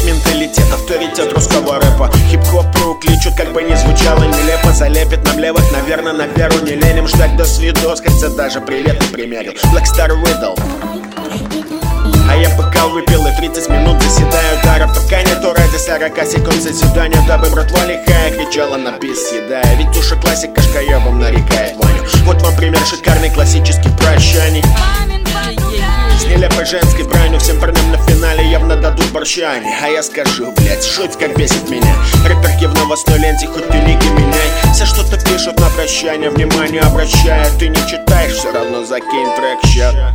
менталитет, авторитет русского рэпа. Хип-хоп кличут, как бы не звучало нелепо. Залепит нам левых, наверное, на веру. Не леним ждать до свидос, хотя даже привет не примерил. Blackstar Riddle. А я пока выпил и 30 минут заседаю. Дара пока нету ради 40 секунд заседания. Дабы братва лихая кричала на бис съедая. Ведь уж классика шкаебом нарекает Ваню. Вот вам пример шикарный классический прощаний. С нелепой женской бранью всем парням на финале явно дадут борщани. А я скажу, блять, жуть как бесит меня. Рэперки в новостной ленте, хоть ты лиги меняй. Все что-то пишут на прощание, внимание обращая. Ты не читаешь, все равно закинь трек ща.